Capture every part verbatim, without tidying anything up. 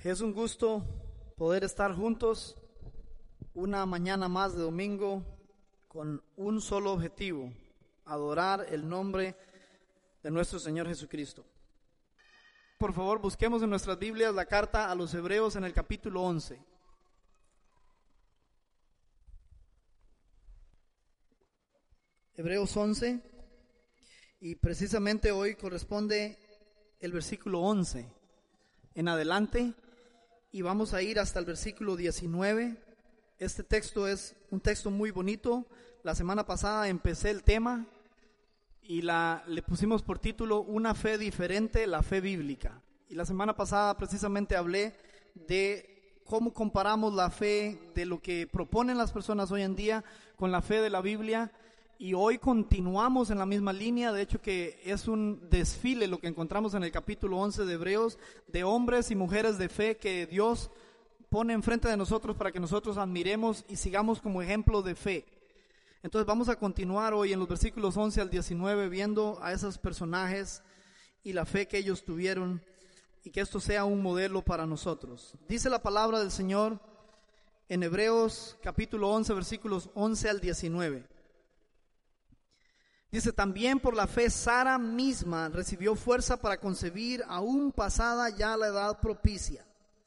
Es un gusto poder estar juntos una mañana más de domingo con un solo objetivo: adorar el nombre de nuestro Señor Jesucristo. Por favor, busquemos en nuestras Biblias la carta a los Hebreos en el capítulo once. Hebreos once, y precisamente hoy corresponde el versículo once en adelante, y vamos a ir hasta el versículo diecinueve. Este texto es un texto muy bonito. La semana pasada empecé el tema y la, le pusimos por título Una fe diferente, la fe bíblica. Y la semana pasada precisamente hablé de cómo comparamos la fe de lo que proponen las personas hoy en día con la fe de la Biblia. Y hoy continuamos en la misma línea. De hecho, que es un desfile lo que encontramos en el capítulo once de Hebreos, de hombres y mujeres de fe que Dios pone enfrente de nosotros para que nosotros admiremos y sigamos como ejemplo de fe. Entonces vamos a continuar hoy en los versículos once al diecinueve viendo a esos personajes y la fe que ellos tuvieron, y que esto sea un modelo para nosotros. Dice la palabra del Señor en Hebreos capítulo once, versículos once al diecinueve. Dice: también por la fe Sara misma recibió fuerza para concebir, aún pasada ya la edad propicia,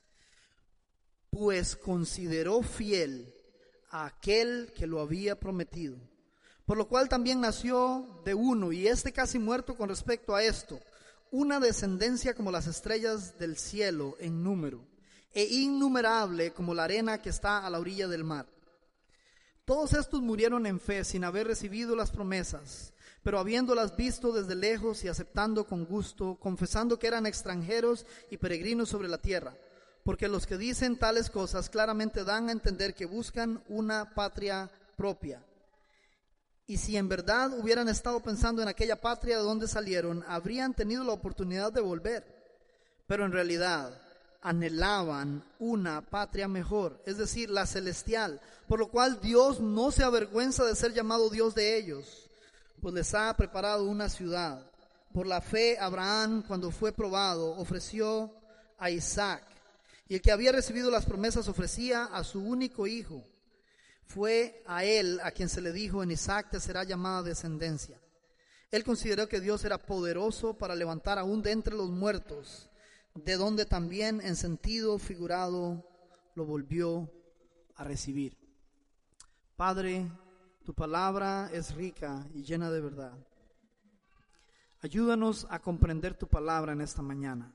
pues consideró fiel a aquel que lo había prometido. Por lo cual también nació de uno, y este casi muerto con respecto a esto, una descendencia como las estrellas del cielo en número, e innumerable como la arena que está a la orilla del mar. Todos estos murieron en fe, sin haber recibido las promesas, pero habiéndolas visto desde lejos y aceptando con gusto, confesando que eran extranjeros y peregrinos sobre la tierra. Porque los que dicen tales cosas claramente dan a entender que buscan una patria propia. Y si en verdad hubieran estado pensando en aquella patria de donde salieron, habrían tenido la oportunidad de volver. Pero en realidad anhelaban una patria mejor, es decir, la celestial, por lo cual Dios no se avergüenza de ser llamado Dios de ellos, pues les ha preparado una ciudad. Por la fe Abraham, cuando fue probado, ofreció a Isaac, y el que había recibido las promesas ofrecía a su único hijo. Fue a él a quien se le dijo: en Isaac te será llamada descendencia. Él consideró que Dios era poderoso para levantar aún de entre los muertos, de donde también en sentido figurado lo volvió a recibir. Padre, tu palabra es rica y llena de verdad. Ayúdanos a comprender tu palabra en esta mañana.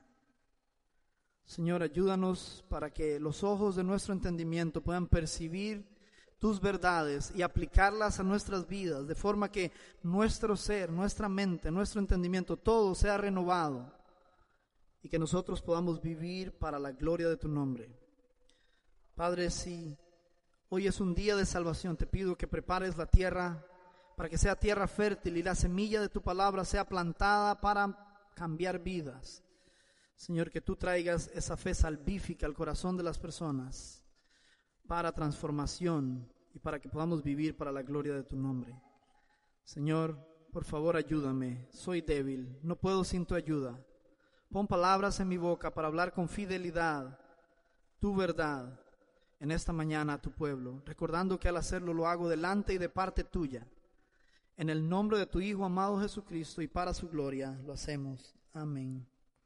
Señor, ayúdanos para que los ojos de nuestro entendimiento puedan percibir tus verdades y aplicarlas a nuestras vidas, de forma que nuestro ser, nuestra mente, nuestro entendimiento, todo sea renovado, y que nosotros podamos vivir para la gloria de tu nombre. Padre, si hoy es un día de salvación, te pido que prepares la tierra para que sea tierra fértil y la semilla de tu palabra sea plantada para cambiar vidas. Señor, que tú traigas esa fe salvífica al corazón de las personas para transformación y para que podamos vivir para la gloria de tu nombre. Señor, por favor, ayúdame. Soy débil, no puedo sin tu ayuda. Pon palabras en mi boca para hablar con fidelidad tu verdad en esta mañana a tu pueblo, recordando que al hacerlo lo hago delante y de parte tuya. En el nombre de tu Hijo amado Jesucristo y para su gloria lo hacemos. Amén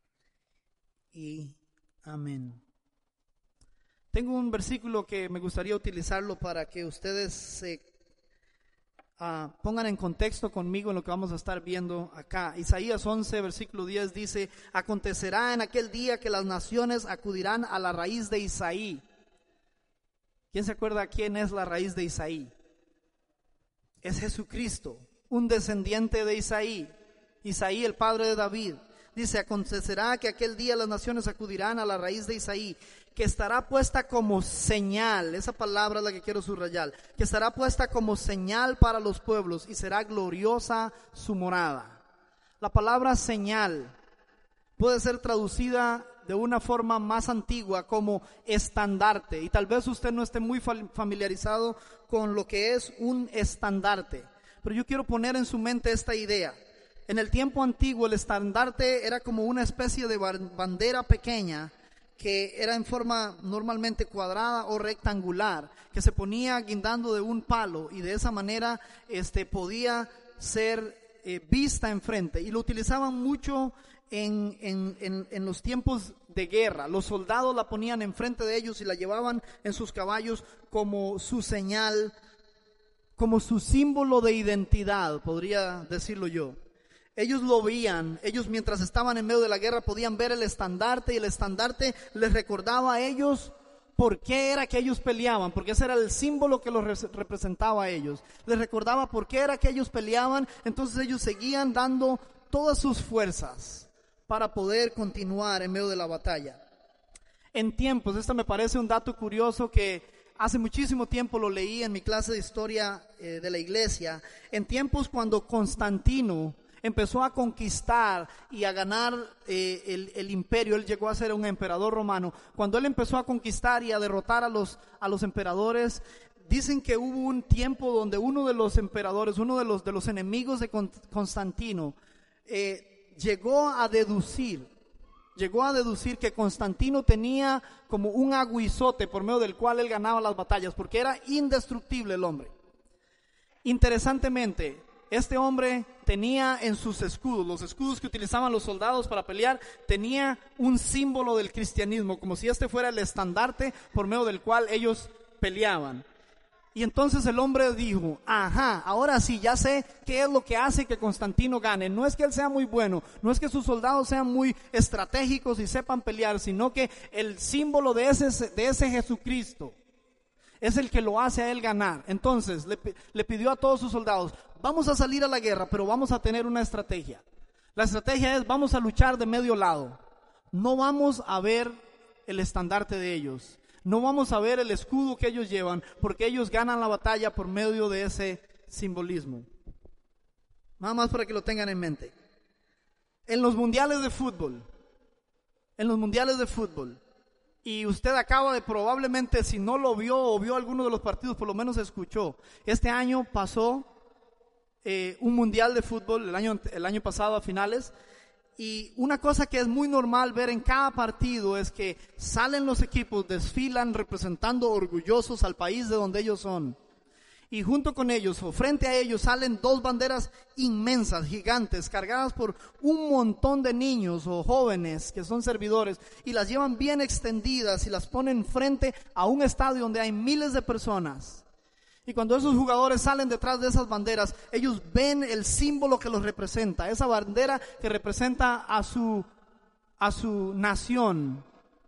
y amén. Tengo un versículo que me gustaría utilizarlo para que ustedes se uh, pongan en contexto conmigo en lo que vamos a estar viendo acá. Isaías once, versículo diez dice: acontecerá en aquel día que las naciones acudirán a la raíz de Isaí. ¿Quién se acuerda quién es la raíz de Isaí? Es Jesucristo, un descendiente de Isaí. Isaí, el padre de David. Dice: acontecerá que aquel día las naciones acudirán a la raíz de Isaí, que estará puesta como señal. Esa palabra es la que quiero subrayar. Que estará puesta como señal para los pueblos, y será gloriosa su morada. La palabra señal puede ser traducida de una forma más antigua como estandarte, y tal vez usted no esté muy familiarizado con lo que es un estandarte, pero yo quiero poner en su mente esta idea. En el tiempo antiguo el estandarte era como una especie de bandera pequeña que era en forma normalmente cuadrada o rectangular, que se ponía guindando de un palo y de esa manera este, podía ser eh, vista enfrente. Y lo utilizaban mucho en, en, en, en los tiempos de guerra. Los soldados la ponían enfrente de ellos y la llevaban en sus caballos como su señal, como su símbolo de identidad, podría decirlo yo. Ellos lo veían, ellos mientras estaban en medio de la guerra podían ver el estandarte y el estandarte les recordaba a ellos por qué era que ellos peleaban, porque ese era el símbolo que los representaba a ellos. Les recordaba por qué era que ellos peleaban, entonces ellos seguían dando todas sus fuerzas para poder continuar en medio de la batalla. En tiempos, esto me parece un dato curioso que hace muchísimo tiempo lo leí en mi clase de historia eh, de la iglesia. En tiempos cuando Constantino empezó a conquistar y a ganar eh, el, el imperio, él llegó a ser un emperador romano. Cuando él empezó a conquistar y a derrotar a los, a los emperadores, dicen que hubo un tiempo donde uno de los emperadores, uno de los, de los enemigos de Constantino, eh, llegó a deducir, llegó a deducir que Constantino tenía como un aguizote por medio del cual él ganaba las batallas, porque era indestructible el hombre. Interesantemente, este hombre tenía en sus escudos, los escudos que utilizaban los soldados para pelear, tenía un símbolo del cristianismo, como si este fuera el estandarte por medio del cual ellos peleaban. Y entonces el hombre dijo, ajá, ahora sí, ya sé qué es lo que hace que Constantino gane. No es que él sea muy bueno, no es que sus soldados sean muy estratégicos y sepan pelear, sino que el símbolo de ese, de ese Jesucristo es el que lo hace a él ganar. Entonces le, le pidió a todos sus soldados, vamos a salir a la guerra, pero vamos a tener una estrategia. La estrategia es, vamos a luchar de medio lado. No vamos a ver el estandarte de ellos. No vamos a ver el escudo que ellos llevan, porque ellos ganan la batalla por medio de ese simbolismo. Nada más para que lo tengan en mente. En los mundiales de fútbol, en los mundiales de fútbol, y usted acaba de probablemente, si no lo vio o vio alguno de los partidos, por lo menos escuchó. Este año pasó eh, un mundial de fútbol, el año, el año pasado a finales. Y una cosa que es muy normal ver en cada partido es que salen los equipos, desfilan representando orgullosos al país de donde ellos son. Y junto con ellos, o frente a ellos, salen dos banderas inmensas, gigantes, cargadas por un montón de niños o jóvenes que son servidores, y las llevan bien extendidas y las ponen frente a un estadio donde hay miles de personas. Y cuando esos jugadores salen detrás de esas banderas, ellos ven el símbolo que los representa, esa bandera que representa a su, a su nación.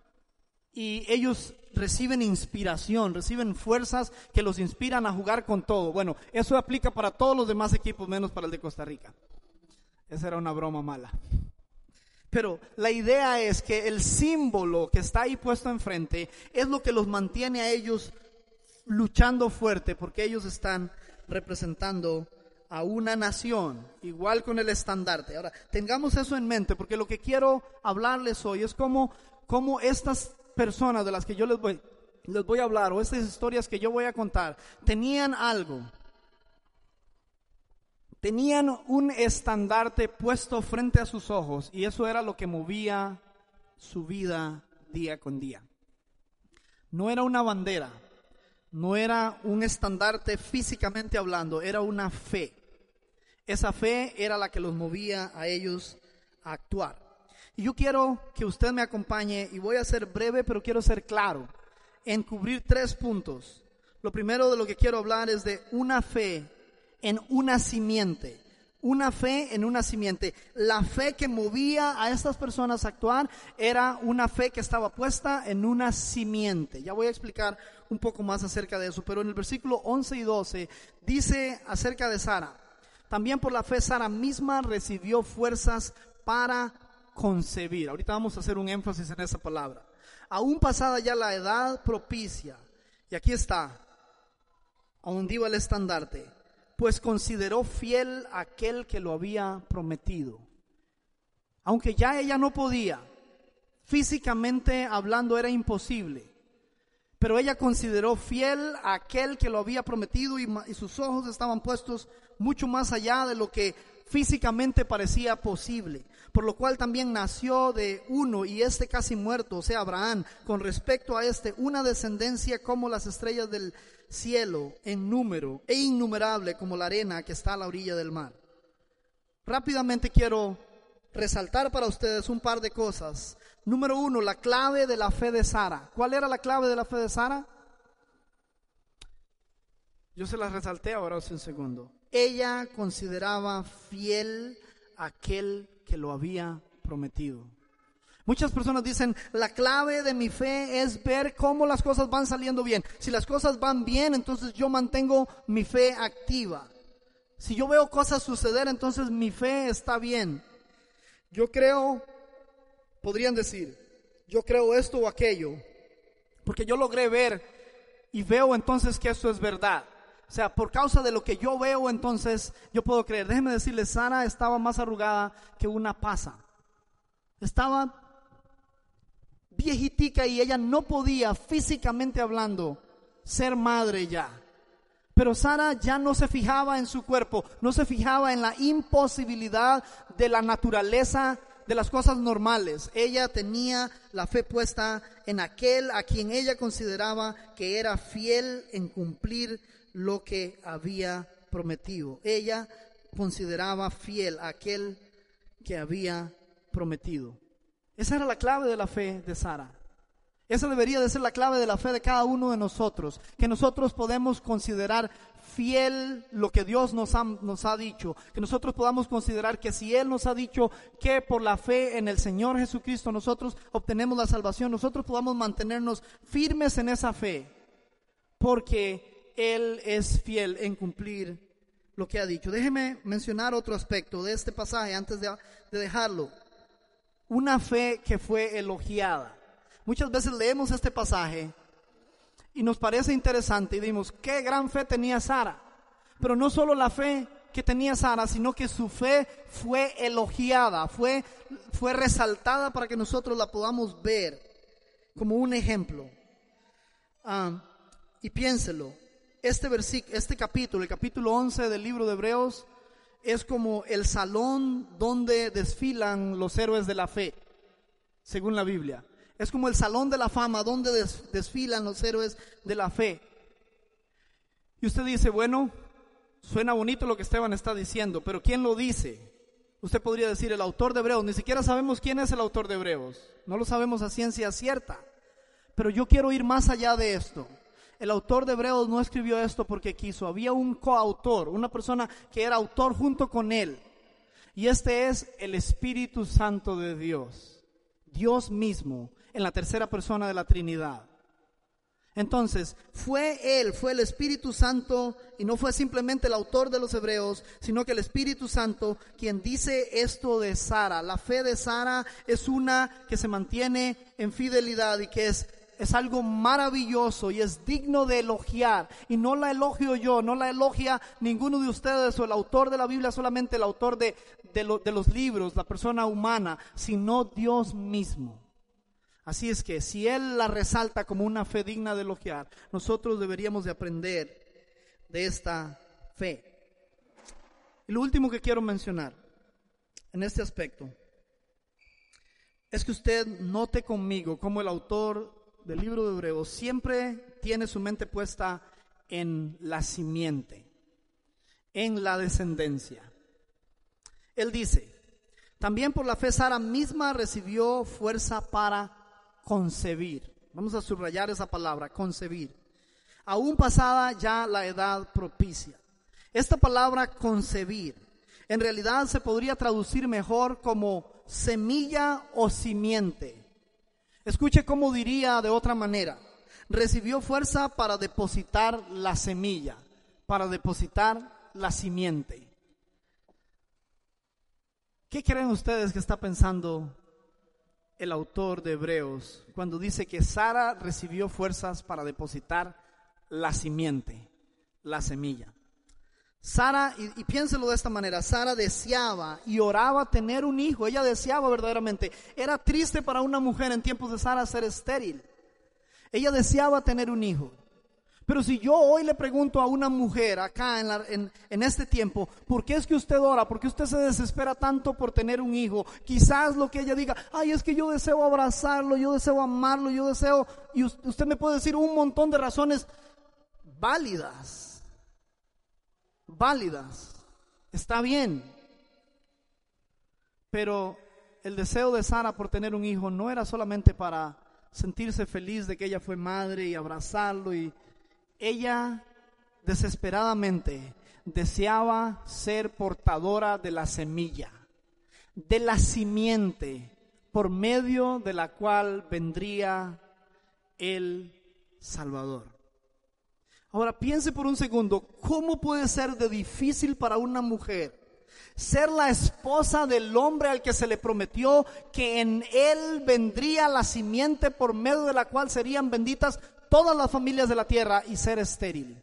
Y ellos reciben inspiración, reciben fuerzas que los inspiran a jugar con todo. Bueno, eso aplica para todos los demás equipos, menos para el de Costa Rica. Esa era una broma mala. Pero la idea es que el símbolo que está ahí puesto enfrente es lo que los mantiene a ellos luchando fuerte, porque ellos están representando a una nación, igual con el estandarte. Ahora, tengamos eso en mente, porque lo que quiero hablarles hoy es cómo, cómo estas personas de las que yo les voy, les voy a hablar, o estas historias que yo voy a contar, tenían algo. Tenían un estandarte puesto frente a sus ojos, y eso era lo que movía su vida día con día. No era una bandera, no era un estandarte físicamente hablando, era una fe. Esa fe era la que los movía a ellos a actuar. Y yo quiero que usted me acompañe, y voy a ser breve, pero quiero ser claro, en cubrir tres puntos. Lo primero de lo que quiero hablar es de una fe en una simiente. Una fe en una simiente. La fe que movía a estas personas a actuar era una fe que estaba puesta en una simiente. Ya voy a explicar un poco más acerca de eso, pero en el versículo once y doce dice acerca de Sara: también por la fe Sara misma recibió fuerzas para concebir. Ahorita vamos a hacer un énfasis en esa palabra. Aún pasada ya la edad propicia, y aquí está, aún iba el estandarte, pues consideró fiel aquel que lo había prometido. Aunque ya ella no podía, físicamente hablando era imposible, pero ella consideró fiel a aquel que lo había prometido, y, y sus ojos estaban puestos mucho más allá de lo que físicamente parecía posible. por lo cual también nació de uno y este casi muerto, o sea, Abraham, con respecto a este, una descendencia como las estrellas del cielo en número e innumerable como la arena que está a la orilla del mar. Rápidamente quiero resaltar para ustedes un par de cosas. Número uno, la clave de la fe de Sara. ¿Cuál era la clave de la fe de Sara? Yo se las resalté ahora hace un segundo. Ella consideraba fiel a aquel que lo había prometido. Muchas personas dicen, la clave de mi fe es ver cómo las cosas van saliendo bien. Si las cosas van bien, entonces yo mantengo mi fe activa. Si yo veo cosas suceder, entonces mi fe está bien. Yo creo, podrían decir, yo creo esto o aquello, porque yo logré ver y veo entonces que esto es verdad. O sea, por causa de lo que yo veo, entonces yo puedo creer. Déjenme decirles, Sara estaba más arrugada que una pasa. Estaba viejitica y ella no podía, físicamente hablando, ser madre ya. Pero Sara ya no se fijaba en su cuerpo, no se fijaba en la imposibilidad de la naturaleza, de las cosas normales. Ella tenía la fe puesta en aquel a quien ella consideraba que era fiel en cumplir lo que había prometido. Ella consideraba fiel a aquel que había prometido. Esa era la clave de la fe de Sara. Esa debería de ser la clave de la fe de cada uno de nosotros, que nosotros podemos considerar fiel lo que Dios nos ha, nos ha dicho, que nosotros podamos considerar que si Él nos ha dicho que por la fe en el Señor Jesucristo nosotros obtenemos la salvación, nosotros podamos mantenernos firmes en esa fe, porque Él es fiel en cumplir lo que ha dicho. Déjeme mencionar otro aspecto de este pasaje antes de, de dejarlo. Una fe que fue elogiada. Muchas veces leemos este pasaje y nos parece interesante y decimos, qué gran fe tenía Sara. Pero no solo la fe que tenía Sara, sino que su fe fue elogiada, fue, fue resaltada para que nosotros la podamos ver como un ejemplo. Ah, y piénselo, este versículo, este capítulo, el capítulo once del libro de Hebreos, es como el salón donde desfilan los héroes de la fe, según la Biblia. Es como el salón de la fama donde des, desfilan los héroes de la fe. Y usted dice, bueno, suena bonito lo que Esteban está diciendo, pero ¿quién lo dice? Usted podría decir el autor de Hebreos. Ni siquiera sabemos quién es el autor de Hebreos. No lo sabemos a ciencia cierta. Pero yo quiero ir más allá de esto. El autor de Hebreos no escribió esto porque quiso. Había un coautor, una persona que era autor junto con él. Y este es el Espíritu Santo de Dios. Dios mismo, en la tercera persona de la Trinidad. Entonces, fue Él, fue el Espíritu Santo, y no fue simplemente el autor de los Hebreos, sino que el Espíritu Santo quien dice esto de Sara. La fe de Sara es una que se mantiene en fidelidad y que es, es algo maravilloso y es digno de elogiar. Y no la elogio yo, no la elogia ninguno de ustedes o el autor de la Biblia, solamente el autor de, de, lo, de los libros, la persona humana, sino Dios mismo. Así es que si Él la resalta como una fe digna de elogiar, nosotros deberíamos de aprender de esta fe. Y lo último que quiero mencionar en este aspecto es que usted note conmigo cómo el autor del libro de Hebreos siempre tiene su mente puesta en la simiente, en la descendencia. Él dice, también por la fe Sara misma recibió fuerza para concebir. Vamos a subrayar esa palabra, concebir. Aún pasada ya la edad propicia. Esta palabra concebir, en realidad se podría traducir mejor como semilla o simiente. Escuche cómo diría de otra manera. Recibió fuerza para depositar la semilla, para depositar la simiente. ¿Qué creen ustedes que está pensando el autor de Hebreos cuando dice que Sara recibió fuerzas para depositar la simiente, la semilla? Sara, y, y piénselo de esta manera, Sara deseaba y oraba tener un hijo. Ella deseaba verdaderamente. Era triste para una mujer en tiempos de Sara ser estéril. Ella deseaba tener un hijo. Pero si yo hoy le pregunto a una mujer acá en, la, en, en este tiempo, ¿por qué es que usted ora? ¿Por qué usted se desespera tanto por tener un hijo? Quizás lo que ella diga, ay, es que yo deseo abrazarlo, yo deseo amarlo, yo deseo... Y usted me puede decir un montón de razones válidas, válidas, está bien. Pero el deseo de Sara por tener un hijo no era solamente para sentirse feliz de que ella fue madre y abrazarlo y... Ella desesperadamente deseaba ser portadora de la semilla, de la simiente, por medio de la cual vendría el Salvador. Ahora piense por un segundo, ¿cómo puede ser de difícil para una mujer ser la esposa del hombre al que se le prometió que en él vendría la simiente por medio de la cual serían benditas todas las familias de la tierra, y ser estéril?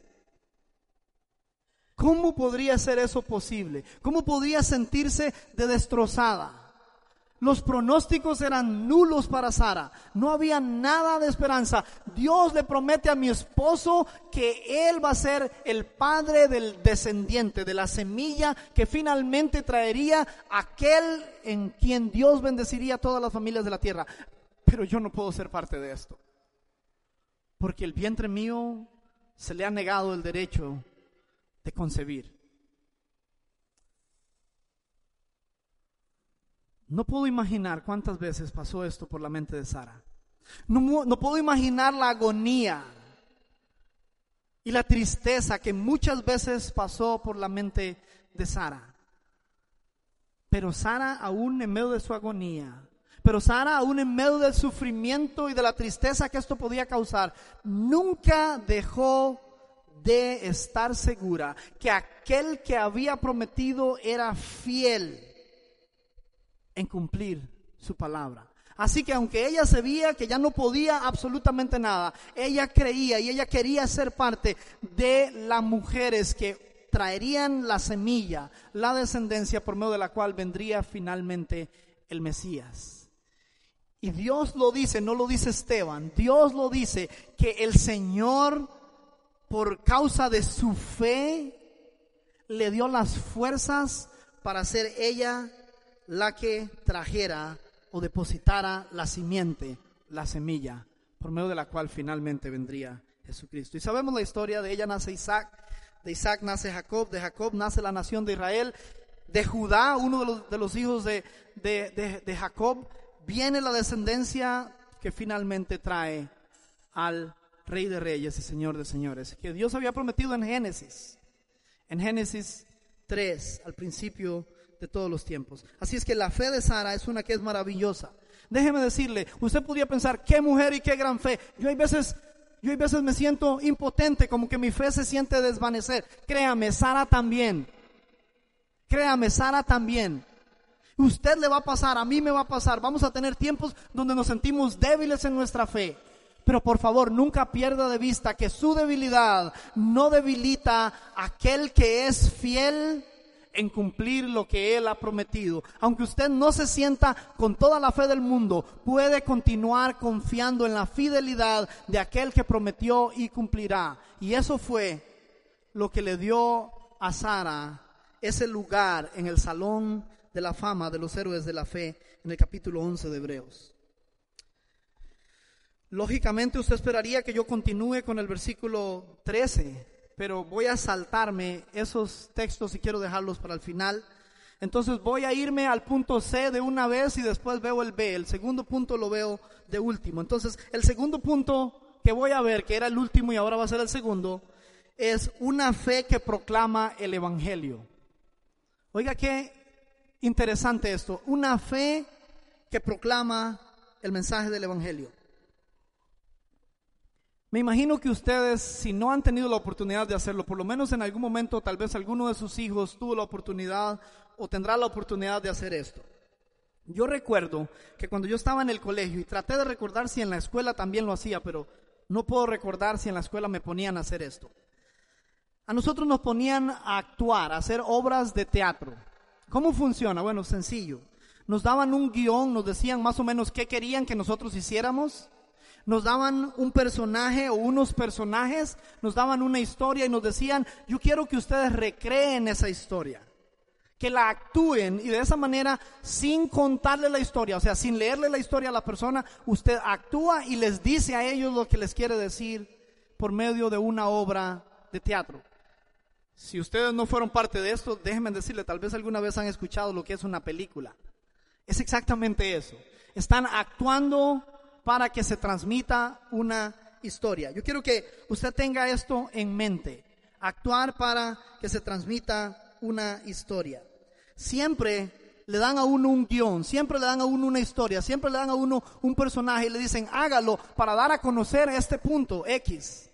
¿Cómo podría ser eso posible? ¿Cómo podría sentirse de destrozada? Los pronósticos eran nulos para Sara. No había nada de esperanza. Dios le promete a mi esposo que él va a ser el padre del descendiente, de la semilla que finalmente traería aquel en quien Dios bendeciría a todas las familias de la tierra. Pero yo no puedo ser parte de esto, porque el vientre mío se le ha negado el derecho de concebir. No puedo imaginar cuántas veces pasó esto por la mente de Sara. No, no puedo imaginar la agonía y la tristeza que muchas veces pasó por la mente de Sara. Pero Sara, aún en medio de su agonía, Pero Sara, aún en medio del sufrimiento y de la tristeza que esto podía causar, nunca dejó de estar segura que aquel que había prometido era fiel en cumplir su palabra. Así que aunque ella se veía que ya no podía absolutamente nada, ella creía y ella quería ser parte de las mujeres que traerían la semilla, la descendencia por medio de la cual vendría finalmente el Mesías. Y Dios lo dice, no lo dice Esteban, Dios lo dice, que el Señor, por causa de su fe, le dio las fuerzas para ser ella la que trajera o depositara la simiente, la semilla, por medio de la cual finalmente vendría Jesucristo. Y sabemos la historia: de ella nace Isaac, de Isaac nace Jacob, de Jacob nace la nación de Israel, de Judá, uno de los, de los hijos de, de, de, de Jacob, viene la descendencia que finalmente trae al Rey de Reyes y Señor de Señores, que Dios había prometido en Génesis, en Génesis tres, al principio de todos los tiempos. Así es que la fe de Sara es una que es maravillosa. Déjeme decirle, usted podría pensar, qué mujer y qué gran fe. Yo hay veces, yo hay veces me siento impotente, como que mi fe se siente desvanecer. Créame, Sara también. Créame, Sara también. Usted le va a pasar, a mí me va a pasar. Vamos a tener tiempos donde nos sentimos débiles en nuestra fe. Pero por favor, nunca pierda de vista que su debilidad no debilita a aquel que es fiel en cumplir lo que Él ha prometido. Aunque usted no se sienta con toda la fe del mundo, puede continuar confiando en la fidelidad de aquel que prometió y cumplirá. Y eso fue lo que le dio a Sara ese lugar en el salón de la fama de los héroes de la fe en el capítulo once de Hebreos. Lógicamente usted esperaría que yo continúe con el versículo trece, pero voy a saltarme esos textos y quiero dejarlos para el final. Entonces voy a irme al punto C de una vez y después veo el B. El segundo punto lo veo de último. Entonces el segundo punto que voy a ver, que era el último y ahora va a ser el segundo, es una fe que proclama el Evangelio. Oiga qué interesante esto, una fe que proclama el mensaje del Evangelio. Me imagino que ustedes, si no han tenido la oportunidad de hacerlo, por lo menos en algún momento, tal vez alguno de sus hijos tuvo la oportunidad o tendrá la oportunidad de hacer esto. Yo recuerdo que cuando yo estaba en el colegio, y traté de recordar si en la escuela también lo hacía, pero no puedo recordar si en la escuela me ponían a hacer esto. A nosotros nos ponían a actuar, a hacer obras de teatro. ¿Cómo funciona? Bueno, sencillo. Nos daban un guión, nos decían más o menos qué querían que nosotros hiciéramos. Nos daban un personaje o unos personajes, nos daban una historia y nos decían, yo quiero que ustedes recreen esa historia, que la actúen, y de esa manera, sin contarle la historia, o sea, sin leerle la historia a la persona, usted actúa y les dice a ellos lo que les quiere decir por medio de una obra de teatro. Si ustedes no fueron parte de esto, déjenme decirle, tal vez alguna vez han escuchado lo que es una película. Es exactamente eso. Están actuando para que se transmita una historia. Yo quiero que usted tenga esto en mente. Actuar para que se transmita una historia. Siempre le dan a uno un guión, siempre le dan a uno una historia, siempre le dan a uno un personaje y le dicen, hágalo para dar a conocer este punto X.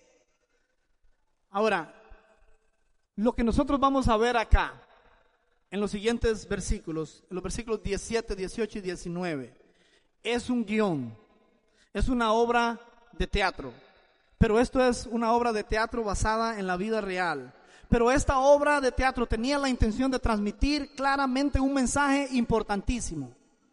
Ahora, lo que nosotros vamos a ver acá, en los siguientes versículos, en los versículos diecisiete, dieciocho y diecinueve, es un guión. Es una obra de teatro, pero esto es una obra de teatro basada en la vida real. Pero esta obra de teatro tenía la intención de transmitir claramente un mensaje importantísimo.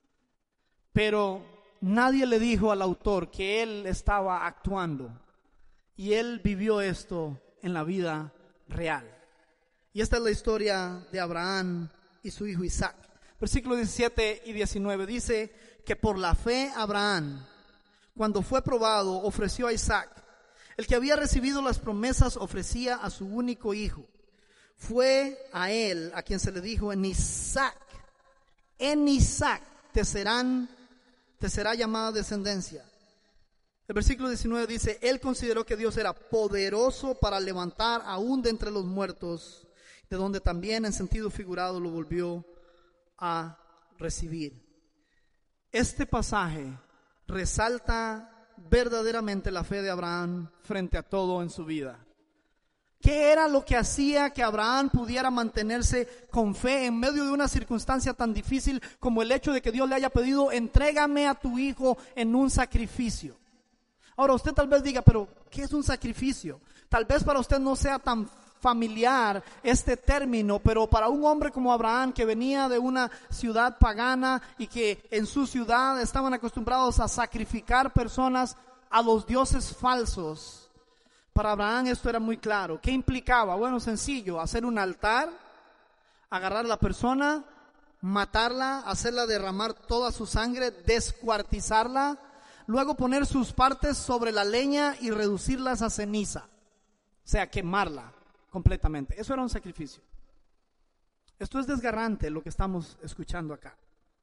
Pero nadie le dijo al autor que él estaba actuando, y él vivió esto en la vida real. Y esta es la historia de Abraham y su hijo Isaac. Versículos diecisiete y diecinueve dice que por la fe Abraham, cuando fue probado, ofreció a Isaac. El que había recibido las promesas ofrecía a su único hijo. Fue a él a quien se le dijo, en Isaac, en Isaac te serán, te será llamada descendencia. El versículo diecinueve dice, él consideró que Dios era poderoso para levantar aún de entre los muertos, de donde también en sentido figurado lo volvió a recibir. Este pasaje resalta verdaderamente la fe de Abraham frente a todo en su vida. ¿Qué era lo que hacía que Abraham pudiera mantenerse con fe en medio de una circunstancia tan difícil como el hecho de que Dios le haya pedido, entrégame a tu hijo en un sacrificio? Ahora usted tal vez diga, pero ¿qué es un sacrificio? Tal vez para usted no sea tan familiar este término, pero para un hombre como Abraham, que venía de una ciudad pagana y que en su ciudad estaban acostumbrados a sacrificar personas a los dioses falsos, para Abraham esto era muy claro. ¿Qué implicaba? Bueno, sencillo, hacer un altar, agarrar a la persona, matarla, hacerla derramar toda su sangre, descuartizarla, luego poner sus partes sobre la leña y reducirlas a ceniza, o sea, quemarla completamente. Eso era un sacrificio. Esto es desgarrante lo que estamos escuchando acá.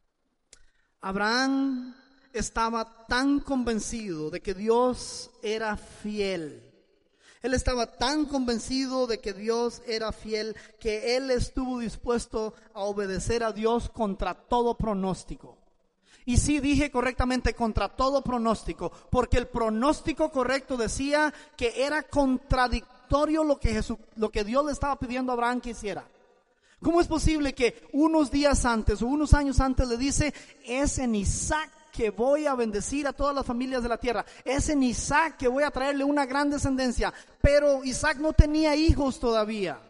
Abraham estaba tan convencido de que Dios era fiel. Él estaba tan convencido de que Dios era fiel que él estuvo dispuesto a obedecer a Dios contra todo pronóstico. Y sí, dije correctamente, contra todo pronóstico, porque el pronóstico correcto decía que era contradictorio lo que Jesús, lo que Dios le estaba pidiendo a Abraham que hiciera. ¿Cómo es posible que unos días antes o unos años antes le dice, es en Isaac que voy a bendecir a todas las familias de la tierra, es en Isaac que voy a traerle una gran descendencia? Pero Isaac no tenía hijos todavía.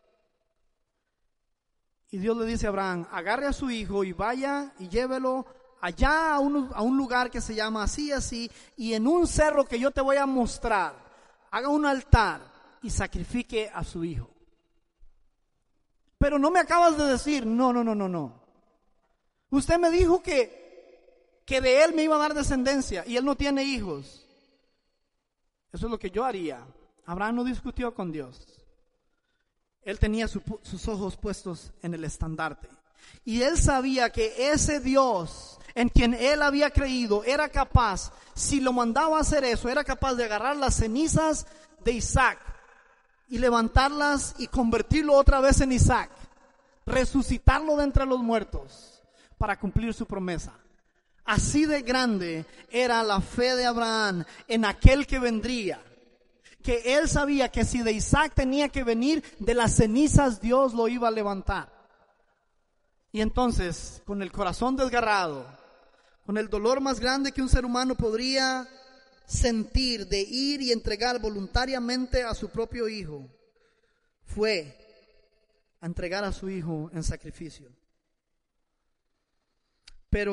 Y Dios le dice a Abraham, agarre a su hijo y vaya y llévelo allá a un, a un lugar que se llama así, así, y en un cerro que yo te voy a mostrar, haga un altar y sacrifique a su hijo. Pero no me acabas de decir, no, no, no, no, no. Usted me dijo que, que de él me iba a dar descendencia y él no tiene hijos. Eso es lo que yo haría. Abraham no discutió con Dios. Él tenía su, sus ojos puestos en el estandarte. Y él sabía que ese Dios en quien él había creído era capaz, si lo mandaba a hacer eso, era capaz de agarrar las cenizas de Isaac y levantarlas y convertirlo otra vez en Isaac, resucitarlo de entre los muertos para cumplir su promesa. Así de grande era la fe de Abraham en aquel que vendría, que él sabía que si de Isaac tenía que venir, de las cenizas Dios lo iba a levantar. Y entonces, con el corazón desgarrado, con el dolor más grande que un ser humano podría sentir de ir y entregar voluntariamente a su propio hijo, fue a entregar a su hijo en sacrificio. Pero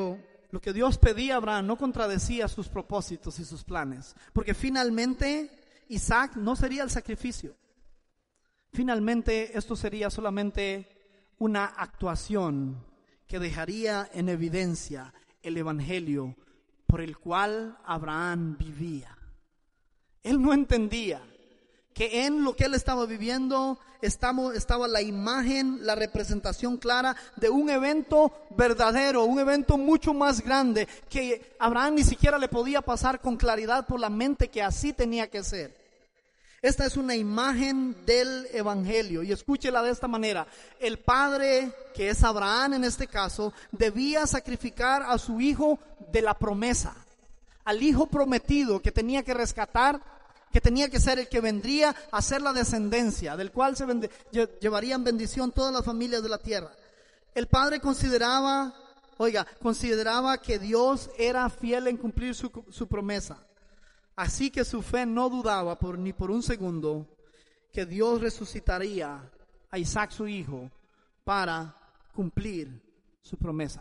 lo que Dios pedía a Abraham no contradecía sus propósitos y sus planes, porque finalmente Isaac no sería el sacrificio. Finalmente esto sería solamente una actuación que dejaría en evidencia el evangelio por el cual Abraham vivía. Él no entendía que en lo que él estaba viviendo estaba, estaba la imagen, la representación clara de un evento verdadero, un evento mucho más grande que Abraham ni siquiera le podía pasar con claridad por la mente que así tenía que ser. Esta es una imagen del evangelio, y escúchela de esta manera: el padre, que es Abraham en este caso, debía sacrificar a su hijo de la promesa, al hijo prometido que tenía que rescatar, que tenía que ser el que vendría a ser la descendencia, del cual se bende- llevarían bendición todas las familias de la tierra. El padre consideraba, oiga, consideraba que Dios era fiel en cumplir su, su promesa. Así que su fe no dudaba por, ni por un segundo que Dios resucitaría a Isaac su hijo para cumplir su promesa.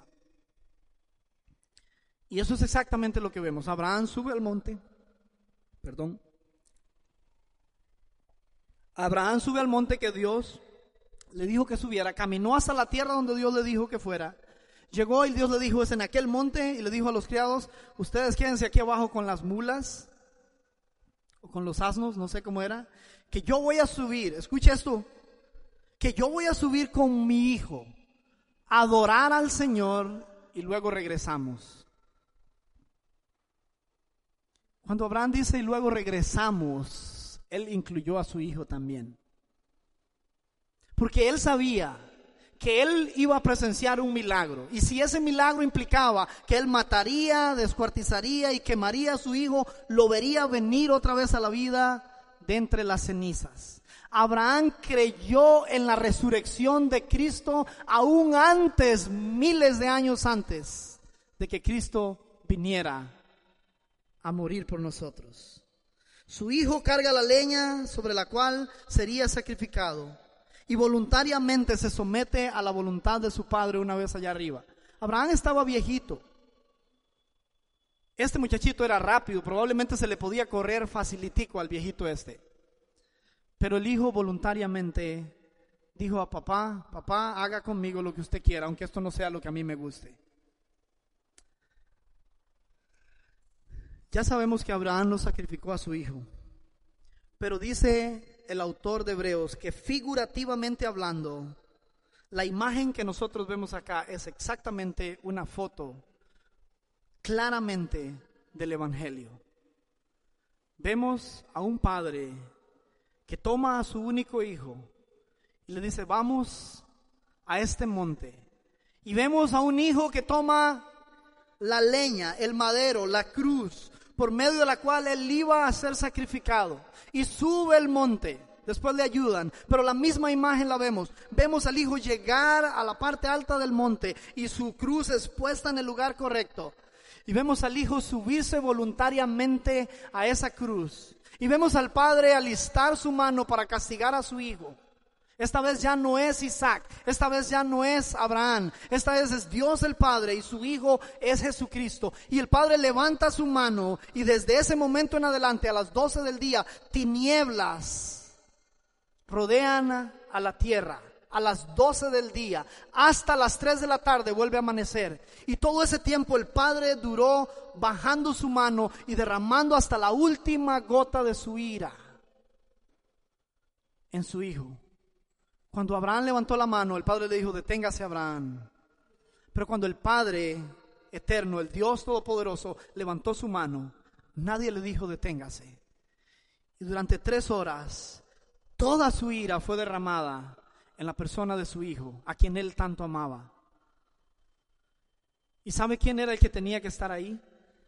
Y eso es exactamente lo que vemos. Abraham sube al monte, perdón. Abraham sube al monte que Dios le dijo que subiera, caminó hasta la tierra donde Dios le dijo que fuera. Llegó y Dios le dijo: es en aquel monte, y le dijo a los criados: ustedes quédense aquí abajo con las mulas, o con los asnos, no sé cómo era, que yo voy a subir, escucha esto, que yo voy a subir con mi hijo, a adorar al Señor, y luego regresamos. Cuando Abraham dice y luego regresamos, él incluyó a su hijo también, porque él sabía que él iba a presenciar un milagro, y si ese milagro implicaba que él mataría, descuartizaría y quemaría a su hijo, lo vería venir otra vez a la vida de entre las cenizas. Abraham creyó en la resurrección de Cristo aún antes, miles de años antes de que Cristo viniera a morir por nosotros. Su hijo carga la leña sobre la cual sería sacrificado, y voluntariamente se somete a la voluntad de su padre una vez allá arriba. Abraham estaba viejito. Este muchachito era rápido, probablemente se le podía correr facilitico al viejito este. Pero el hijo voluntariamente dijo a papá: papá, haga conmigo lo que usted quiera, aunque esto no sea lo que a mí me guste. Ya sabemos que Abraham no sacrificó a su hijo, pero dice el autor de Hebreos que figurativamente hablando, la imagen que nosotros vemos acá es exactamente una foto claramente del evangelio. Vemos a un padre que toma a su único hijo y le dice: vamos a este monte. Y vemos a un hijo que toma la leña, el madero, la cruz, por medio de la cual él iba a ser sacrificado, y sube el monte. Después le ayudan, pero la misma imagen la vemos. Vemos al hijo llegar a la parte alta del monte y su cruz es puesta en el lugar correcto. Y vemos al hijo subirse voluntariamente a esa cruz. Y vemos al padre alistar su mano para castigar a su hijo. Esta vez ya no es Isaac, esta vez ya no es Abraham, esta vez es Dios el Padre y su Hijo es Jesucristo. Y el Padre levanta su mano, y desde ese momento en adelante, a las doce del día, tinieblas rodean a la tierra. A las doce del día, hasta las tres de la tarde vuelve a amanecer. Y todo ese tiempo el Padre duró bajando su mano y derramando hasta la última gota de su ira en su Hijo. Cuando Abraham levantó la mano, el Padre le dijo: deténgase, Abraham. Pero cuando el Padre eterno, el Dios todopoderoso, levantó su mano, nadie le dijo: deténgase. Y durante tres horas, toda su ira fue derramada en la persona de su Hijo, a quien él tanto amaba. ¿Y sabe quién era el que tenía que estar ahí?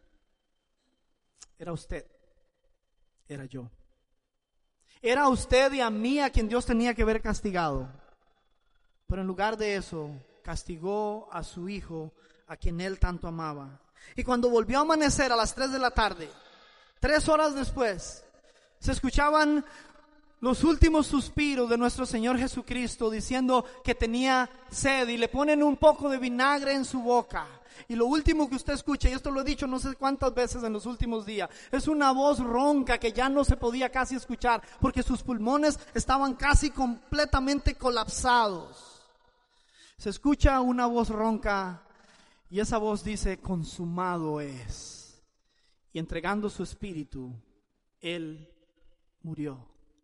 Era usted, era yo. Era a usted y a mí a quien Dios tenía que haber castigado. Pero en lugar de eso, castigó a su Hijo, a quien él tanto amaba. Y cuando volvió a amanecer a las tres de la tarde, tres horas después, se escuchaban los últimos suspiros de nuestro Señor Jesucristo, diciendo que tenía sed, y le ponen un poco de vinagre en su boca. Y lo último que usted escucha, y esto lo he dicho no sé cuántas veces en los últimos días, es una voz ronca que ya no se podía casi escuchar, porque sus pulmones estaban casi completamente colapsados. Se escucha una voz ronca, y esa voz dice: consumado es. Y entregando su espíritu, Él murió.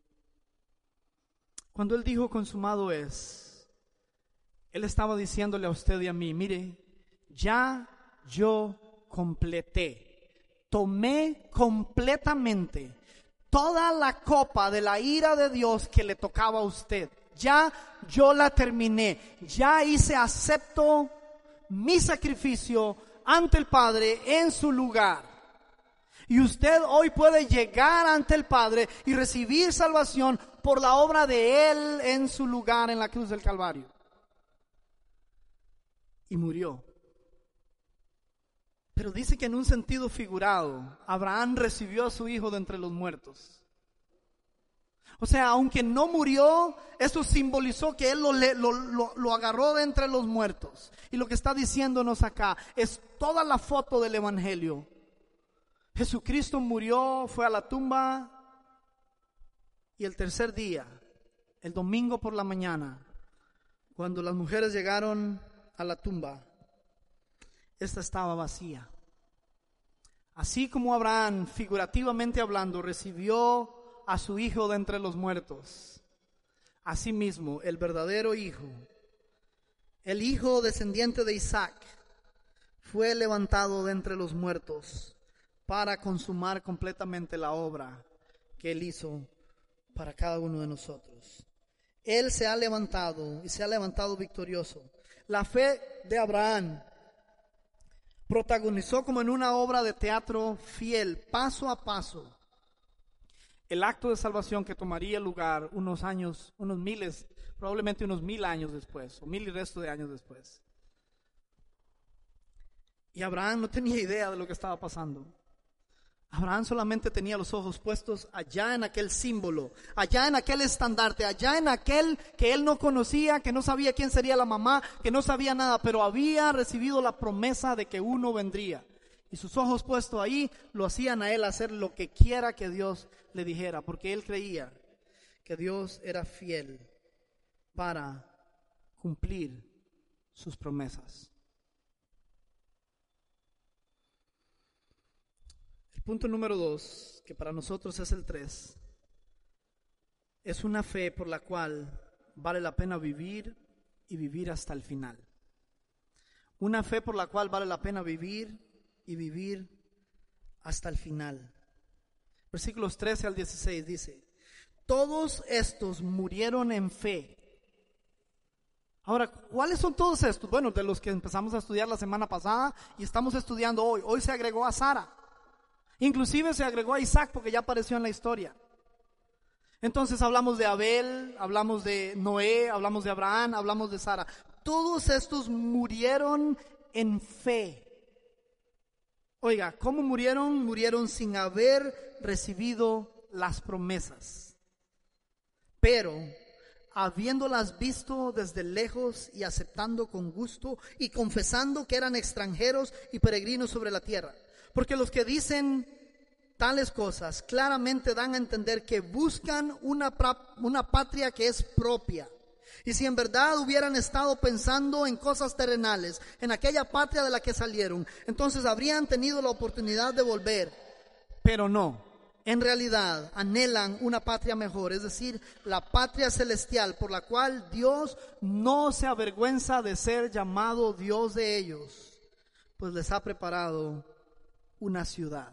Cuando Él dijo consumado es, Él estaba diciéndole a usted y a mí: mire, ya yo completé, tomé completamente toda la copa de la ira de Dios que le tocaba a usted. Ya yo la terminé, ya hice acepto mi sacrificio ante el Padre en su lugar. Y usted hoy puede llegar ante el Padre y recibir salvación por la obra de Él en su lugar en la cruz del Calvario. Y murió. Pero dice que en un sentido figurado, Abraham recibió a su hijo de entre los muertos. O sea, aunque no murió, eso simbolizó que Él lo, lo, lo, lo agarró de entre los muertos. Y lo que está diciéndonos acá es toda la foto del Evangelio. Jesucristo murió, fue a la tumba, y el tercer día, el domingo por la mañana, cuando las mujeres llegaron a la tumba, esta estaba vacía. Así como Abraham, figurativamente hablando, recibió a su hijo de entre los muertos, asimismo el verdadero hijo, el hijo descendiente de Isaac, fue levantado de entre los muertos para consumar completamente la obra que Él hizo para cada uno de nosotros. Él se ha levantado y se ha levantado victorioso. La fe de Abraham protagonizó como en una obra de teatro fiel, paso a paso, el acto de salvación que tomaría lugar unos años, unos miles, probablemente unos mil años después, o mil y resto de años después. Y Abraham no tenía idea de lo que estaba pasando. Abraham solamente tenía los ojos puestos allá en aquel símbolo, allá en aquel estandarte, allá en aquel que él no conocía, que no sabía quién sería la mamá, que no sabía nada, pero había recibido la promesa de que uno vendría. Y sus ojos puestos ahí lo hacían a él hacer lo que quiera que Dios le dijera, porque él creía que Dios era fiel para cumplir sus promesas. Punto número dos, que para nosotros es el tres, es una fe por la cual vale la pena vivir y vivir hasta el final. Una fe por la cual vale la pena vivir y vivir hasta el final. Versículos trece al dieciséis dice: todos estos murieron en fe. Ahora, ¿cuáles son todos estos? Bueno, de los que empezamos a estudiar la semana pasada y estamos estudiando hoy. Hoy se agregó a Sara. Inclusive se agregó a Isaac porque ya apareció en la historia. Entonces hablamos de Abel, hablamos de Noé, hablamos de Abraham, hablamos de Sara. Todos estos murieron en fe. Oiga, ¿cómo murieron? Murieron sin haber recibido las promesas. Pero habiéndolas visto desde lejos y aceptando con gusto y confesando que eran extranjeros y peregrinos sobre la tierra. Porque los que dicen tales cosas claramente dan a entender que buscan una, una patria que es propia. Y si en verdad hubieran estado pensando en cosas terrenales, en aquella patria de la que salieron, entonces habrían tenido la oportunidad de volver. Pero no, en realidad anhelan una patria mejor, es decir, la patria celestial, por la cual Dios no se avergüenza de ser llamado Dios de ellos, pues les ha preparado una ciudad.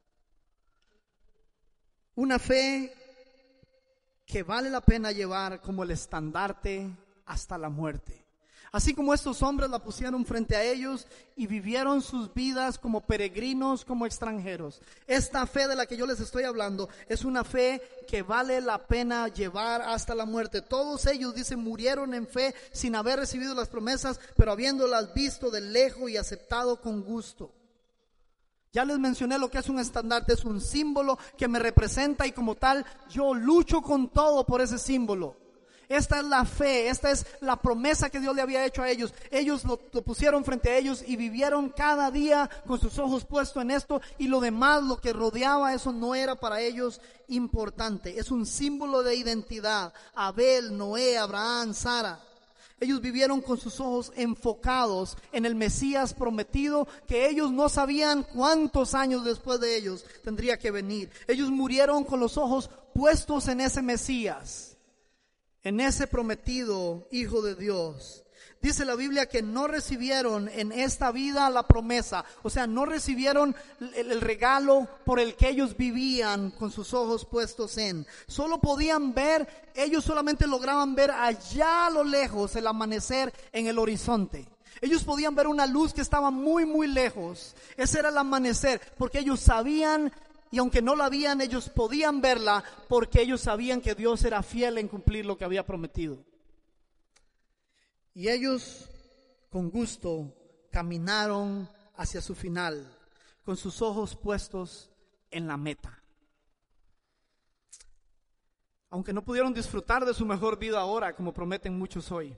Una fe que vale la pena llevar como el estandarte hasta la muerte. Así como estos hombres la pusieron frente a ellos y vivieron sus vidas como peregrinos, como extranjeros. Esta fe de la que yo les estoy hablando es una fe que vale la pena llevar hasta la muerte. Todos ellos, dicen, murieron en fe sin haber recibido las promesas, pero habiéndolas visto de lejos y aceptado con gusto. Ya les mencioné lo que es un estandarte, es un símbolo que me representa y como tal yo lucho con todo por ese símbolo. Esta es la fe, esta es la promesa que Dios le había hecho a ellos. Ellos lo, lo pusieron frente a ellos y vivieron cada día con sus ojos puestos en esto, y lo demás, lo que rodeaba eso, no era para ellos importante. Es un símbolo de identidad. Abel, Noé, Abraham, Sara. Ellos vivieron con sus ojos enfocados en el Mesías prometido, que ellos no sabían cuántos años después de ellos tendría que venir. Ellos murieron con los ojos puestos en ese Mesías, en ese prometido Hijo de Dios. Dice la Biblia que no recibieron en esta vida la promesa, o sea, no recibieron el, el regalo por el que ellos vivían con sus ojos puestos en. Solo podían ver, ellos solamente lograban ver allá a lo lejos el amanecer en el horizonte. Ellos podían ver una luz que estaba muy muy lejos. Ese era el amanecer, porque ellos sabían, y aunque no la veían, ellos podían verla, porque ellos sabían que Dios era fiel en cumplir lo que había prometido. Y ellos con gusto caminaron hacia su final, con sus ojos puestos en la meta. Aunque no pudieron disfrutar de su mejor vida ahora, como prometen muchos hoy,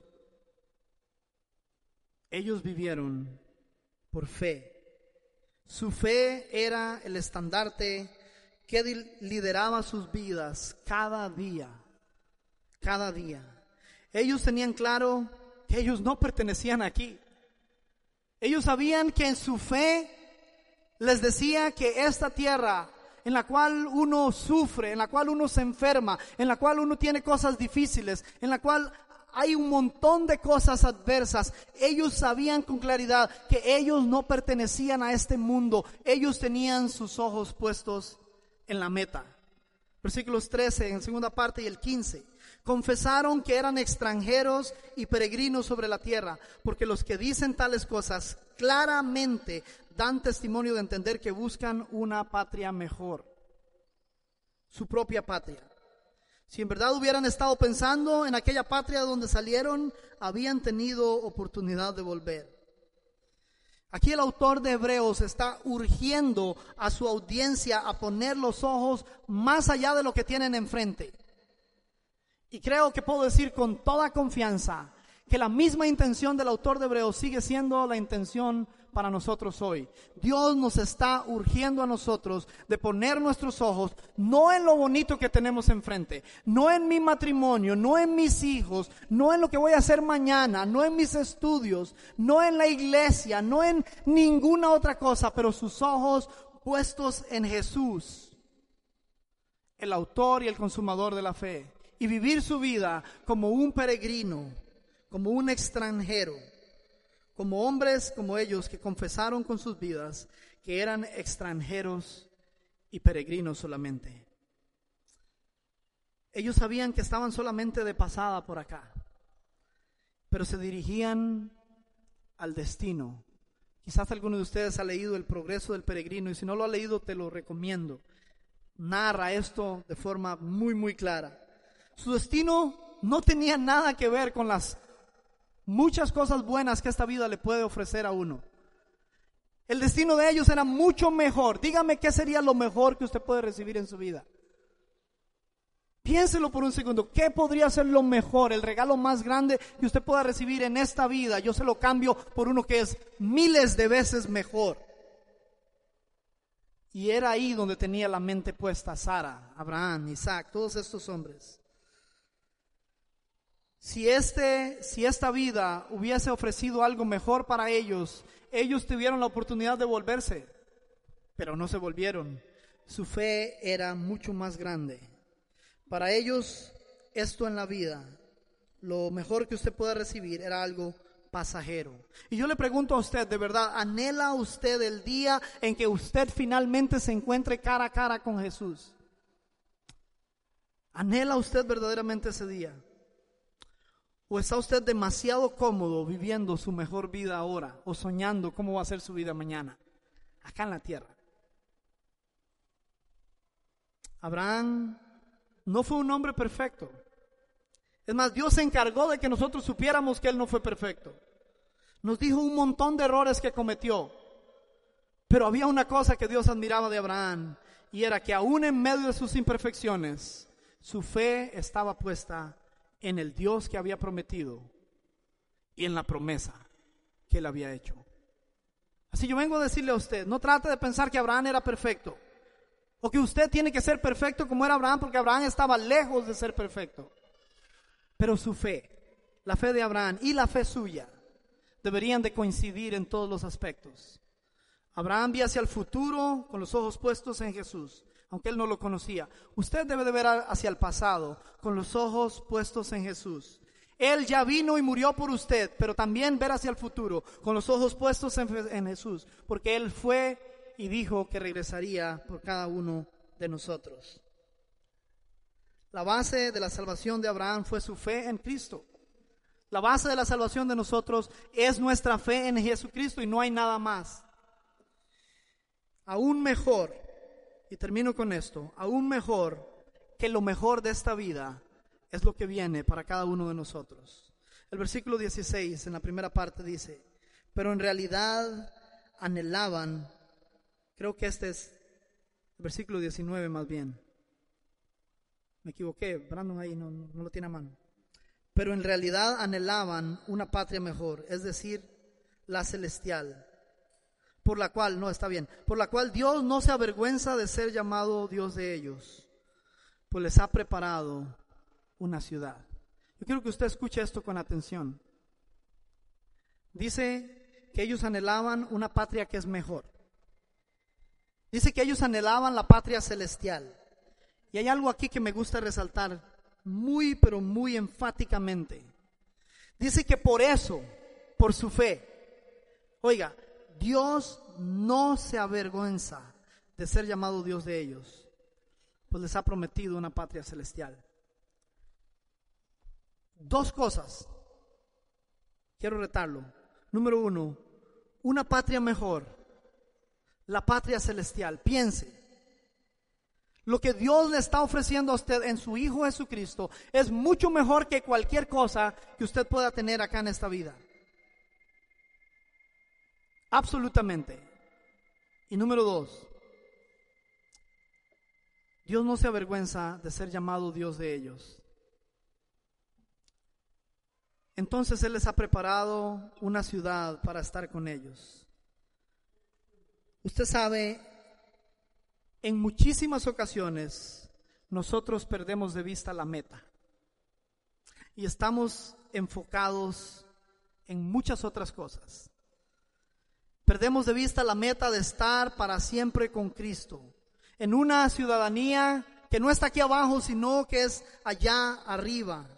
ellos vivieron por fe. Su fe era el estandarte que lideraba sus vidas cada día, cada día. Ellos tenían claro que ellos no pertenecían aquí. Ellos sabían que en su fe les decía que esta tierra en la cual uno sufre, en la cual uno se enferma, en la cual uno tiene cosas difíciles, en la cual hay un montón de cosas adversas, ellos sabían con claridad que ellos no pertenecían a este mundo. Ellos tenían sus ojos puestos en la meta. Versículos trece en segunda parte y el quince. Confesaron que eran extranjeros y peregrinos sobre la tierra, porque los que dicen tales cosas claramente dan testimonio de entender que buscan una patria mejor, su propia patria. Si en verdad hubieran estado pensando en aquella patria donde salieron, habían tenido oportunidad de volver. Aquí el autor de Hebreos está urgiendo a su audiencia a poner los ojos más allá de lo que tienen enfrente. Y creo que puedo decir con toda confianza que la misma intención del autor de Hebreos sigue siendo la intención para nosotros hoy. Dios nos está urgiendo a nosotros de poner nuestros ojos no en lo bonito que tenemos enfrente, no en mi matrimonio, no en mis hijos, no en lo que voy a hacer mañana, no en mis estudios, no en la iglesia, no en ninguna otra cosa, pero sus ojos puestos en Jesús, el autor y el consumador de la fe, y vivir su vida como un peregrino, como un extranjero, como hombres como ellos que confesaron con sus vidas que eran extranjeros y peregrinos solamente. Ellos sabían que estaban solamente de pasada por acá, pero se dirigían al destino. Quizás alguno de ustedes ha leído El progreso del peregrino, y si no lo ha leído te lo recomiendo. Narra esto de forma muy muy clara. Su destino no tenía nada que ver con las muchas cosas buenas que esta vida le puede ofrecer a uno. El destino de ellos era mucho mejor. Dígame qué sería lo mejor que usted puede recibir en su vida. Piénselo por un segundo. ¿Qué podría ser lo mejor, el regalo más grande que usted pueda recibir en esta vida? Yo se lo cambio por uno que es miles de veces mejor. Y era ahí donde tenía la mente puesta Sara, Abraham, Isaac, todos estos hombres. Si, este, si esta vida hubiese ofrecido algo mejor para ellos, ellos tuvieron la oportunidad de volverse, pero no se volvieron. Su fe era mucho más grande. Para ellos, esto en la vida, lo mejor que usted pueda recibir era algo pasajero. Y yo le pregunto a usted, ¿de verdad anhela usted el día en que usted finalmente se encuentre cara a cara con Jesús? ¿Anhela usted verdaderamente ese día? ¿O está usted demasiado cómodo viviendo su mejor vida ahora, o soñando cómo va a ser su vida mañana, acá en la tierra? Abraham no fue un hombre perfecto. Es más, Dios se encargó de que nosotros supiéramos que él no fue perfecto. Nos dijo un montón de errores que cometió. Pero había una cosa que Dios admiraba de Abraham, y era que aún en medio de sus imperfecciones, su fe estaba puesta en el Dios que había prometido y en la promesa que él había hecho. Así yo vengo a decirle a usted, no trate de pensar que Abraham era perfecto, o que usted tiene que ser perfecto como era Abraham, porque Abraham estaba lejos de ser perfecto. Pero su fe, la fe de Abraham y la fe suya, deberían de coincidir en todos los aspectos. Abraham vio hacia el futuro con los ojos puestos en Jesús, aunque él no lo conocía. Usted debe de ver hacia el pasado con los ojos puestos en Jesús. Él ya vino y murió por usted, pero también ver hacia el futuro con los ojos puestos en, en Jesús, porque Él fue y dijo que regresaría por cada uno de nosotros. La base de la salvación de Abraham fue su fe en Cristo. La base de la salvación de nosotros es nuestra fe en Jesucristo, y no hay nada más. Aún mejor, y termino con esto, aún mejor que lo mejor de esta vida es lo que viene para cada uno de nosotros. El versículo dieciséis en la primera parte dice, pero en realidad anhelaban, creo que este es el versículo diecinueve más bien. Me equivoqué, Brandon ahí no, no, no lo tiene a mano. Pero en realidad anhelaban una patria mejor, es decir, la celestial, por la cual, no está bien, por la cual Dios no se avergüenza de ser llamado Dios de ellos, pues les ha preparado una ciudad. Yo quiero que usted escuche esto con atención. Dice que ellos anhelaban una patria que es mejor. Dice que ellos anhelaban la patria celestial. Y hay algo aquí que me gusta resaltar muy, pero muy enfáticamente. Dice que por eso, por su fe, oiga, Dios no se avergüenza de ser llamado Dios de ellos, pues les ha prometido una patria celestial. Dos cosas, quiero retarlo. Número uno, una patria mejor, la patria celestial. Piense, lo que Dios le está ofreciendo a usted en su Hijo Jesucristo es mucho mejor que cualquier cosa que usted pueda tener acá en esta vida. Absolutamente. Y número dos, Dios no se avergüenza de ser llamado Dios de ellos. Entonces Él les ha preparado una ciudad para estar con ellos. Usted sabe, en muchísimas ocasiones nosotros perdemos de vista la meta y estamos enfocados en muchas otras cosas. Perdemos de vista la meta de estar para siempre con Cristo, en una ciudadanía que no está aquí abajo, sino que es allá arriba.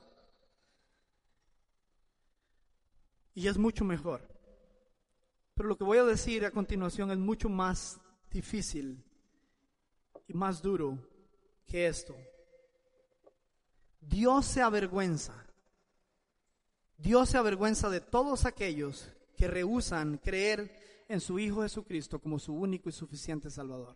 Y es mucho mejor. Pero lo que voy a decir a continuación es mucho más difícil y más duro que esto. Dios se avergüenza. Dios se avergüenza de todos aquellos que rehúsan creer en su Hijo Jesucristo como su único y suficiente Salvador.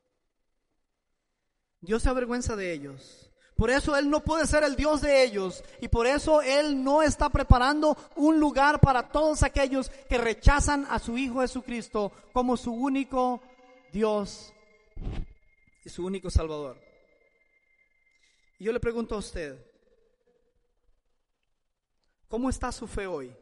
Dios se avergüenza de ellos. Por eso Él no puede ser el Dios de ellos, y por eso Él no está preparando un lugar para todos aquellos que rechazan a su Hijo Jesucristo como su único Dios y su único Salvador. Y yo le pregunto a usted, ¿cómo está su fe hoy?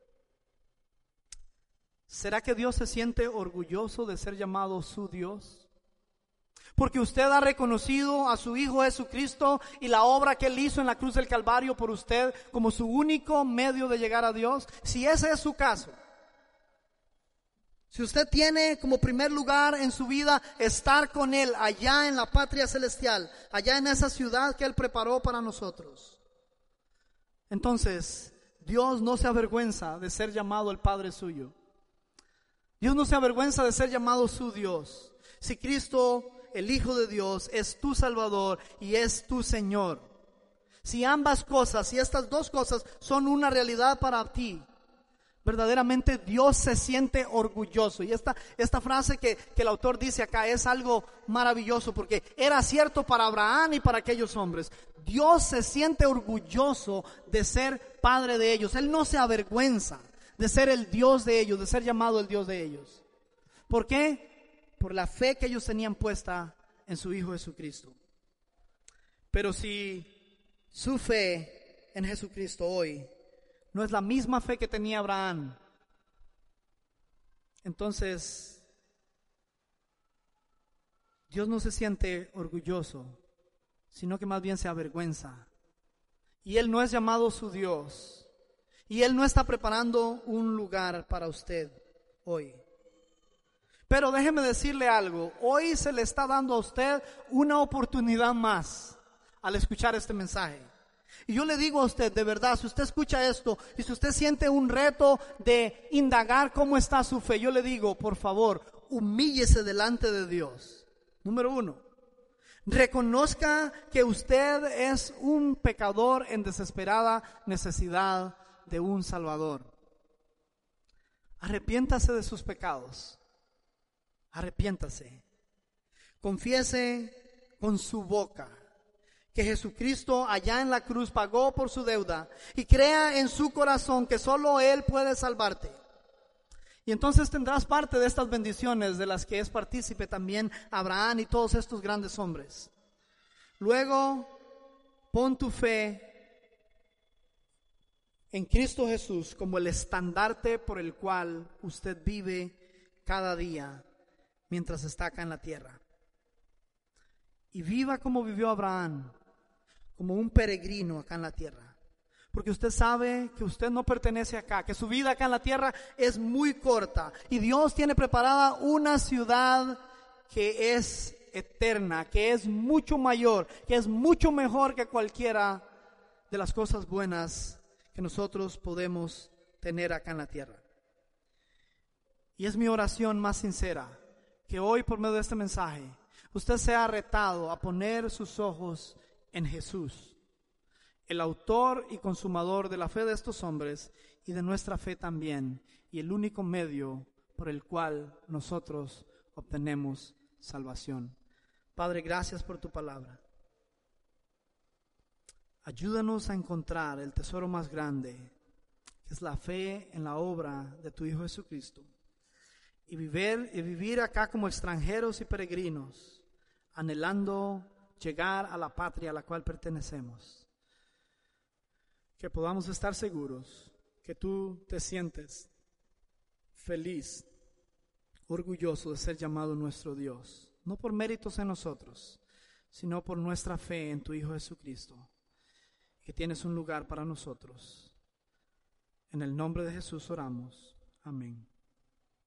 ¿Será que Dios se siente orgulloso de ser llamado su Dios? Porque usted ha reconocido a su Hijo Jesucristo y la obra que Él hizo en la cruz del Calvario por usted como su único medio de llegar a Dios. Si ese es su caso, si usted tiene como primer lugar en su vida estar con Él allá en la patria celestial, allá en esa ciudad que Él preparó para nosotros, entonces Dios no se avergüenza de ser llamado el Padre suyo. Dios no se avergüenza de ser llamado su Dios. Si Cristo, el Hijo de Dios, es tu Salvador y es tu Señor, si ambas cosas, si estas dos cosas son una realidad para ti, verdaderamente Dios se siente orgulloso. Y esta, esta frase que, que el autor dice acá es algo maravilloso, porque era cierto para Abraham y para aquellos hombres. Dios se siente orgulloso de ser Padre de ellos. Él no se avergüenza de ser el Dios de ellos, de ser llamado el Dios de ellos. ¿Por qué? por la fe que ellos tenían puesta en su Hijo Jesucristo. Pero si su fe en Jesucristo hoy no es la misma fe que tenía Abraham, entonces Dios no se siente orgulloso, sino que más bien se avergüenza. Y Él no es llamado su Dios. Y Él no está preparando un lugar para usted hoy. Pero déjeme decirle algo, hoy se le está dando a usted una oportunidad más al escuchar este mensaje. Y yo le digo a usted, de verdad, si usted escucha esto y si usted siente un reto de indagar cómo está su fe, yo le digo, por favor, humíllese delante de Dios. Número uno, reconozca que usted es un pecador en desesperada necesidad de un Salvador. Arrepiéntase de sus pecados. Arrepiéntase. Confiese con su boca que Jesucristo allá en la cruz pagó por su deuda y crea en su corazón que solo Él puede salvarte. Y entonces tendrás parte de estas bendiciones de las que es partícipe también Abraham y todos estos grandes hombres. Luego, pon tu fe en Cristo Jesús como el estandarte por el cual usted vive cada día mientras está acá en la tierra. Y viva como vivió Abraham, como un peregrino acá en la tierra. Porque usted sabe que usted no pertenece acá, que su vida acá en la tierra es muy corta. Y Dios tiene preparada una ciudad que es eterna, que es mucho mayor, que es mucho mejor que cualquiera de las cosas buenas que nosotros podemos tener acá en la tierra. Y es mi oración más sincera, que hoy por medio de este mensaje, usted sea retado a poner sus ojos en Jesús, el autor y consumador de la fe de estos hombres y de nuestra fe también, y el único medio por el cual nosotros obtenemos salvación. Padre, gracias por tu palabra. Ayúdanos a encontrar el tesoro más grande, que es la fe en la obra de tu Hijo Jesucristo, y vivir, y vivir acá como extranjeros y peregrinos, anhelando llegar a la patria a la cual pertenecemos. Que podamos estar seguros que tú te sientes feliz, orgulloso de ser llamado nuestro Dios, no por méritos en nosotros, sino por nuestra fe en tu Hijo Jesucristo, que tienes un lugar para nosotros. En el nombre de Jesús oramos. Amén.